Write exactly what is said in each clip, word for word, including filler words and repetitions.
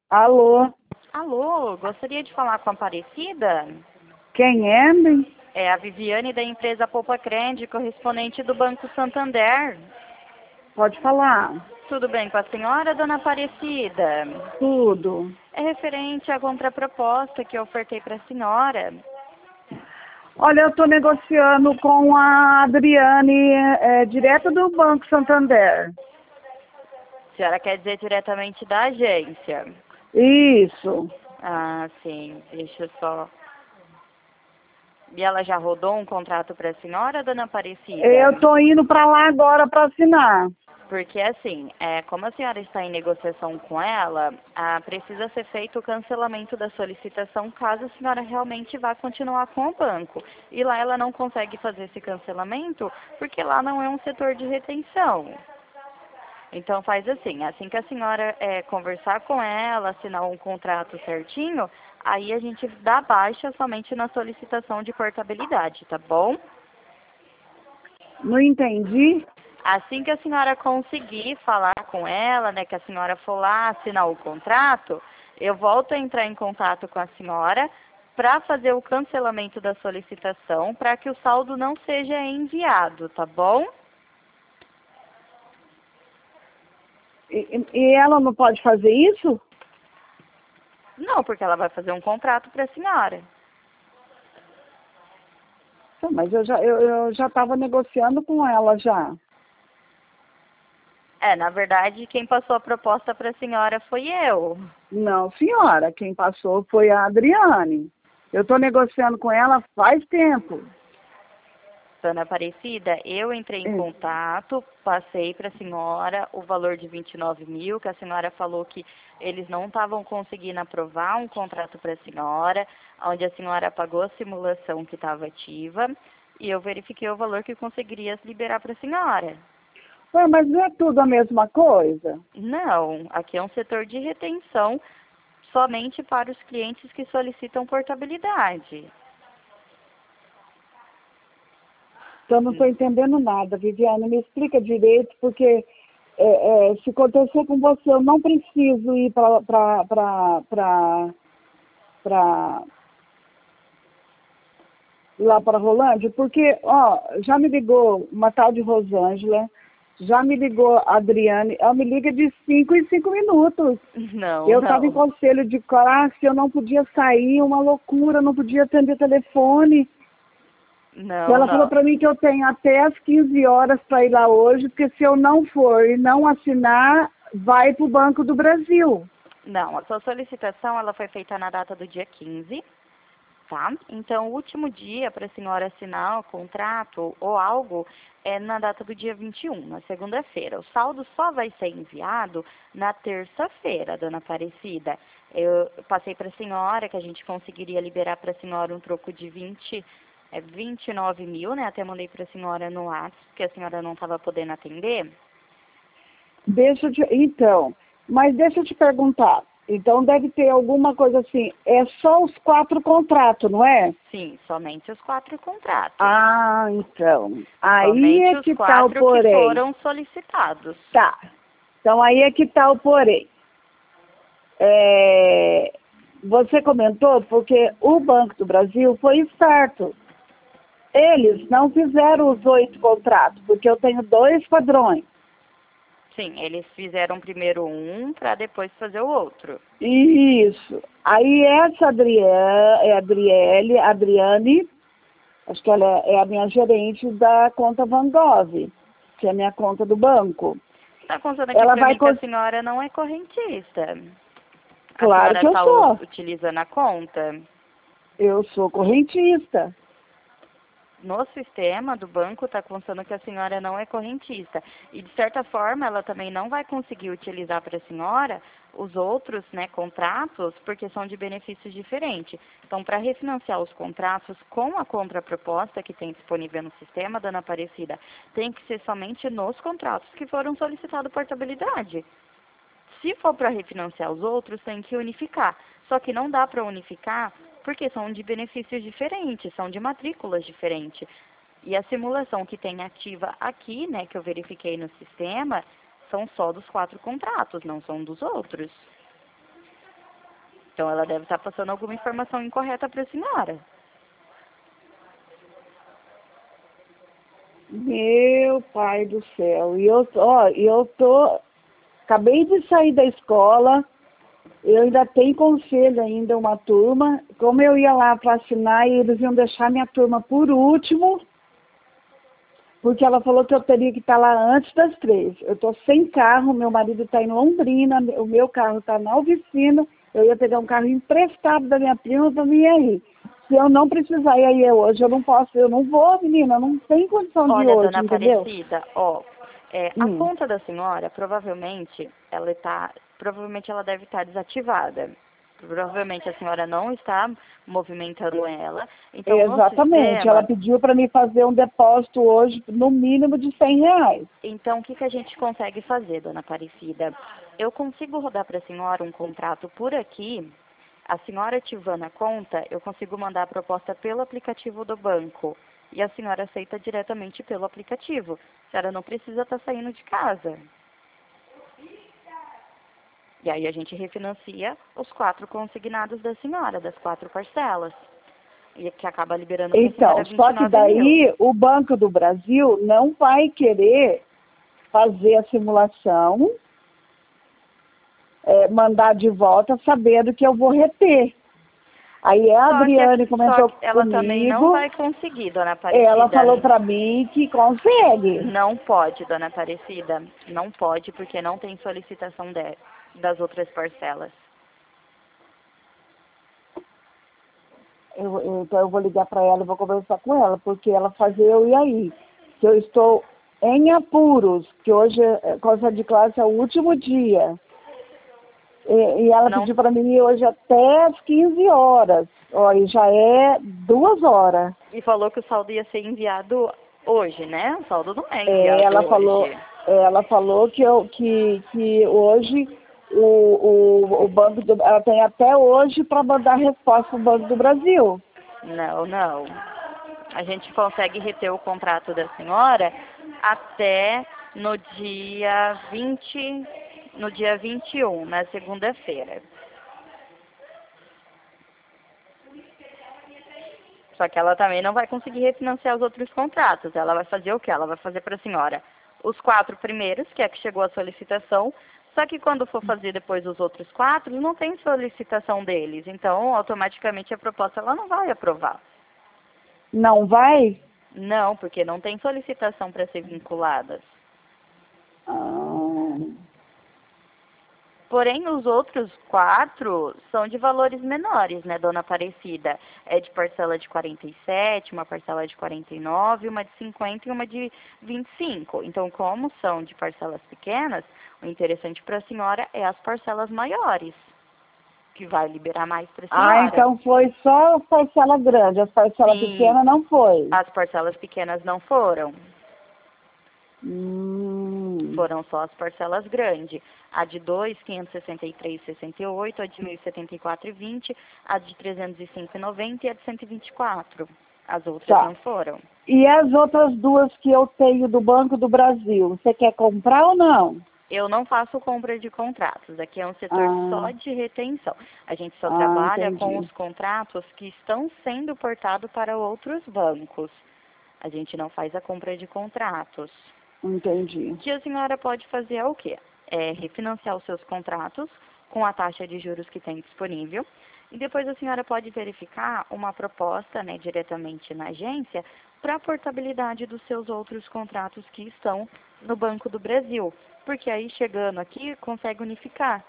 Alô, Alô, gostaria de falar com a Aparecida? quem é? Bem? É a Viviane da empresa Poupa Cred, correspondente do Banco Santander. Pode falar. Tudo bem com a senhora, dona Aparecida? Tudo. É referente à contraproposta que eu ofertei para a senhora. Olha, eu estou negociando com a Adriane, é, direto do Banco Santander. A senhora quer dizer diretamente da agência? Isso. Ah, sim, deixa eu só... E ela já rodou um contrato para a senhora, dona Aparecida? Eu estou indo para lá agora para assinar. Porque assim, é, como a senhora está em negociação com ela, ah, precisa ser feito o cancelamento da solicitação caso a senhora realmente vá continuar com o banco. E lá ela não consegue fazer esse cancelamento porque lá não é um setor de retenção. Então faz assim, assim que a senhora é, conversar com ela, assinar um contrato certinho, aí a gente dá baixa somente na solicitação de portabilidade, tá bom? Não entendi. Assim que a senhora conseguir falar com ela, né, que a senhora for lá assinar o contrato, eu volto a entrar em contato com a senhora para fazer o cancelamento da solicitação, para que o saldo não seja enviado, tá bom? E, e ela não pode fazer isso? Não, porque ela vai fazer um contrato para a senhora. Não, mas eu já eu, eu já estava negociando com ela já. É, na verdade, quem passou a proposta para a senhora foi eu. Não, senhora, quem passou foi a Adriane. Eu estou negociando com ela faz tempo. Dona Aparecida, eu entrei em É. contato, passei para a senhora o valor de vinte e nove mil, que a senhora falou que eles não estavam conseguindo aprovar um contrato para a senhora, onde a senhora pagou a simulação que estava ativa, e eu verifiquei o valor que conseguiria liberar para a senhora. Ué, mas não é tudo a mesma coisa? Não, aqui é um setor de retenção somente para os clientes que solicitam portabilidade. Então, não estou entendendo nada, Viviane. Me explica direito, porque é, é, se acontecer com você, eu não preciso ir para lá para Rolândia, porque, ó, já me ligou uma tal de Rosângela, já me ligou a Adriane, ela me liga de cinco em cinco minutos. Não, Eu estava em não. conselho de classe, eu não podia sair, uma loucura, não podia atender telefone. Não, Ela falou não. para mim que eu tenho até as quinze horas para ir lá hoje, porque se eu não for e não assinar, vai para o Banco do Brasil. Não, a sua solicitação ela foi feita na data do dia quinze, tá? Então, o último dia para a senhora assinar o contrato ou algo é na data do dia vinte e um, na segunda-feira. O saldo só vai ser enviado na terça-feira, dona Aparecida. Eu passei para a senhora que a gente conseguiria liberar para a senhora um troco de vinte, é, vinte e nove mil, né? Até mandei para a senhora no WhatsApp, porque a senhora não estava podendo atender. Deixa eu te... Então, mas deixa eu te perguntar. Então deve ter alguma coisa assim, é só os quatro contratos, não é? Sim, somente os quatro contratos. Ah, então. Aí Somente é os que tá o quatro que porém. foram solicitados. Tá. Então aí é que tá o porém. É... Você comentou porque o Banco do Brasil foi esperto. Eles não fizeram os oito contratos, porque eu tenho dois padrões. Sim, eles fizeram primeiro um para depois fazer o outro. Isso. Aí essa Adriane, é Adriele, Adriane, acho que ela é, é a minha gerente da conta Van Gogh, que é a minha conta do banco. Está contando aqui Ela para vai... mim que a Cons... senhora não é correntista. A Claro senhora que eu está sou. utilizando a conta? Eu sou correntista. No sistema do banco está constando que a senhora não é correntista. E, de certa forma, ela também não vai conseguir utilizar para a senhora os outros, né, contratos, porque são de benefícios diferentes. Então, para refinanciar os contratos com a contraproposta que tem disponível no sistema, dona Aparecida, tem que ser somente nos contratos que foram solicitados portabilidade. Se for para refinanciar os outros, tem que unificar. Só que não dá para unificar porque são de benefícios diferentes, são de matrículas diferentes. E a simulação que tem ativa aqui, né, que eu verifiquei no sistema, são só dos quatro contratos, não são dos outros. Então, ela deve estar passando alguma informação incorreta para a senhora. Meu pai do céu. E eu, ó, eu tô... Acabei de sair da escola, eu ainda tenho conselho ainda, uma turma. Como eu ia lá para assinar, e eles iam deixar minha turma por último, porque ela falou que eu teria que estar lá antes das três. Eu estou sem carro, meu marido está em Londrina, o meu carro está na oficina, eu ia pegar um carro emprestado da minha prima para vir aí. Se eu não precisar ir aí hoje, eu não posso, eu não vou, menina, eu não tenho condição de ir Olha, hoje, dona entendeu? Aparecida, ó, é, a Hum. conta da senhora, provavelmente, ela tá, provavelmente ela deve estar desativada. Provavelmente a senhora não está movimentando ela. Então, no Exatamente, ela sistema, pediu para me fazer um depósito hoje, no mínimo de cem reais. então o que, que a gente consegue fazer, dona Aparecida? Eu consigo rodar para a senhora um contrato por aqui. A senhora ativando a conta, eu consigo mandar a proposta pelo aplicativo do banco. E a senhora aceita diretamente pelo aplicativo. A senhora não precisa estar saindo de casa. E aí a gente refinancia os quatro consignados da senhora, das quatro parcelas. E que acaba liberando para a Então, senhora vinte só e que nove mil. daí o Banco do Brasil não vai querer fazer a simulação, é, mandar de volta sabendo que eu vou reter. Aí a Só que, Adriane só comentou que ela também não comigo, vai conseguir, dona ela falou Aparecida. para mim que consegue. Não pode, dona Aparecida. Não pode, porque não tem solicitação de, das outras parcelas. Eu, eu- então eu vou ligar para ela e vou conversar com ela, porque ela fazer eu ir aí. Que eu estou em apuros, que hoje, é, coisa de classe, é o último dia. E, e ela Não, pediu para mim ir hoje até as quinze horas. Ó, e já é duas horas. e falou que o saldo ia ser enviado hoje, né? O saldo não é É, enviado ela falou, hoje. ela falou que, eu, que, que hoje o, o, o Banco do, ela tem até hoje para mandar resposta para o Banco do Brasil. Não, não. A gente consegue reter o contrato da senhora até no dia vinte, no dia vinte e um, na segunda-feira. Só que ela também não vai conseguir refinanciar os outros contratos. Ela vai fazer o quê? Ela vai fazer para a senhora os quatro primeiros, que é que chegou a solicitação. Só que quando for fazer depois os outros quatro, não tem solicitação deles. Então, automaticamente a proposta ela não vai aprovar. Não vai? Não, porque não tem solicitação para ser vinculadas. Ah, Porém, os outros quatro são de valores menores, né, dona Aparecida? É de parcela de quarenta e sete, uma parcela de quarenta e nove, uma de cinquenta e uma de vinte e cinco. Então, como são de parcelas pequenas, o interessante para a senhora é as parcelas maiores, que vai liberar mais para a ah, senhora. então foi só a parcela grande, as parcelas Sim, pequenas não foi. as parcelas pequenas não foram. Hum, Foram só as parcelas grandes. A de dois, quinhentos e sessenta e três vírgula sessenta e oito, a de mil e setenta e quatro vírgula vinte, a de trezentos e cinco vírgula noventa e a de cento e vinte e quatro. As outras tá. não foram. E as outras duas que eu tenho do Banco do Brasil, você quer comprar ou não? Eu não faço compra de contratos. Aqui é um setor Ah, só de retenção. A gente só ah, trabalha com entendi. os contratos que estão sendo portados para outros bancos. A gente não faz a compra de contratos. Entendi. O que a senhora pode fazer é o quê? É refinanciar os seus contratos com a taxa de juros que tem disponível. E depois a senhora pode verificar uma proposta, né, diretamente na agência para a portabilidade dos seus outros contratos que estão no Banco do Brasil. Porque aí, chegando aqui, consegue unificar.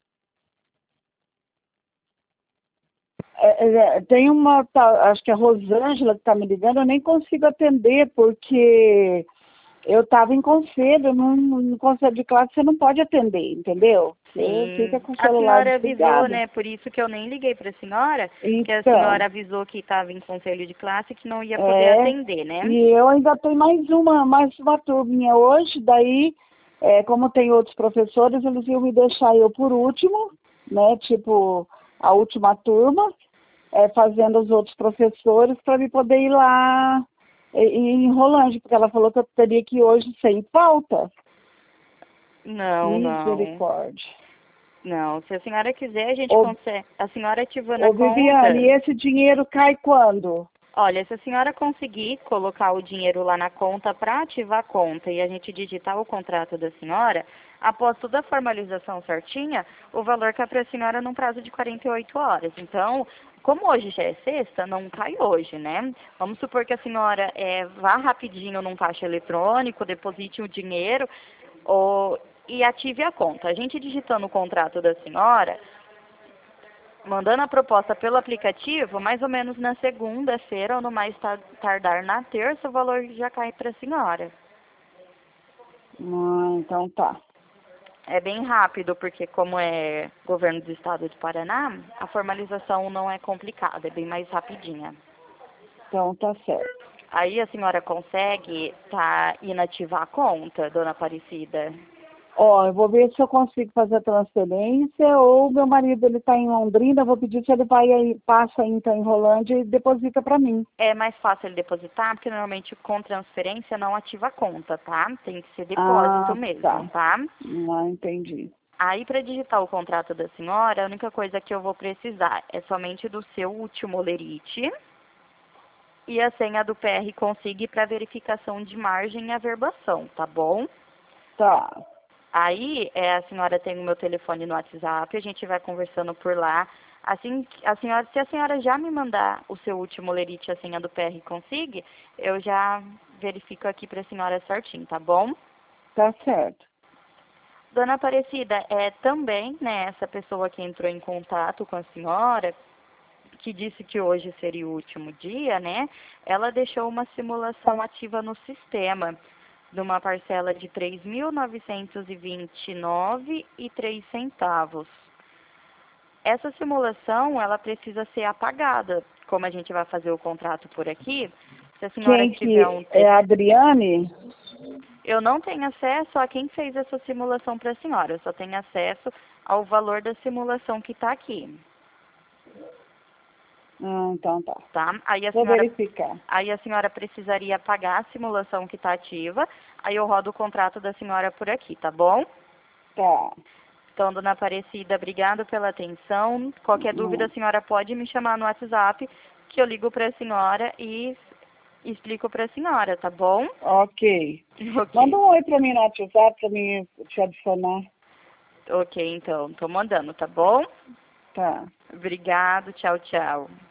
É, é, tem uma, tá, acho que a Rosângela que está me ligando, eu nem consigo atender, porque eu estava em conselho, no, no conselho de classe você não pode atender, entendeu? Você fica Sim, com o a celular senhora avisou, desligado. né? Por isso que eu nem liguei para a senhora, que a Então, senhora avisou que estava em conselho de classe e que não ia poder é, atender, né? e eu ainda tenho mais uma, mais uma turminha hoje, daí, é, como tem outros professores, eles iam me deixar eu por último, né, tipo, a última turma, é, fazendo os outros professores para me poder ir lá e, e em Rolândia, porque ela falou que eu teria que ir hoje sem falta. Não, não. Misericórdia. Não, se a senhora quiser, a gente Ô, consegue. A senhora ativando a ô Viviane, conta. e esse dinheiro cai quando? Olha, se a senhora conseguir colocar o dinheiro lá na conta para ativar a conta e a gente digitar o contrato da senhora, após toda a formalização certinha, o valor cai para a senhora num prazo de quarenta e oito horas. Então, como hoje já é sexta, não cai hoje, né? Vamos supor que a senhora é, vá rapidinho num caixa eletrônico, deposite o dinheiro ou, e ative a conta. A gente digitando o contrato da senhora, mandando a proposta pelo aplicativo, mais ou menos na segunda-feira ou no mais tardar na terça, o valor já cai para a senhora. Ah, então tá. É bem rápido, porque como é governo do estado de Paraná, a formalização não é complicada, é bem mais rapidinha. Então tá certo. Aí a senhora consegue tá, inativar a conta, dona Aparecida? Ó, eu vou ver se eu consigo fazer a transferência, ou meu marido, ele tá em Londrina, eu vou pedir se ele vai aí, passa aí, então em Rolândia e deposita para mim. É mais fácil ele depositar, porque normalmente com transferência não ativa a conta, tá? Tem que ser depósito Ah, mesmo, tá. tá? Ah, entendi. Aí, para digitar o contrato da senhora, a única coisa que eu vou precisar é somente do seu último lerite e a senha do P R Consig para verificação de margem e averbação, tá bom? Tá. Aí, é, a senhora tem o meu telefone no WhatsApp, a gente vai conversando por lá. Assim, que a senhora, se a senhora já me mandar o seu último lerite e a senha do P R Consig, eu já verifico aqui para a senhora certinho, tá bom? Tá certo. Dona Aparecida, é também, né, essa pessoa que entrou em contato com a senhora, que disse que hoje seria o último dia, né, ela deixou uma simulação ativa no sistema, de uma parcela de três mil novecentos e vinte e nove reais e três centavos. Essa simulação, ela precisa ser apagada, como a gente vai fazer o contrato por aqui. Se a senhora Quem tiver que um é texto, a Adriane? eu não tenho acesso a quem fez essa simulação para a senhora, eu só tenho acesso ao valor da simulação que está aqui, Ah, então tá. tá? Aí a Vou senhora, verificar. aí a senhora precisaria pagar a simulação que está ativa, aí eu rodo o contrato da senhora por aqui, tá bom? Tá. Então, dona Aparecida, obrigada pela atenção. Qualquer dúvida, a Hum, senhora pode me chamar no WhatsApp, que eu ligo para a senhora e explico para a senhora, tá bom? ok. Manda Ok. um oi pra mim no WhatsApp pra mim te adicionar. Ok, então, tô mandando, tá bom? Tá. Obrigado, tchau, tchau.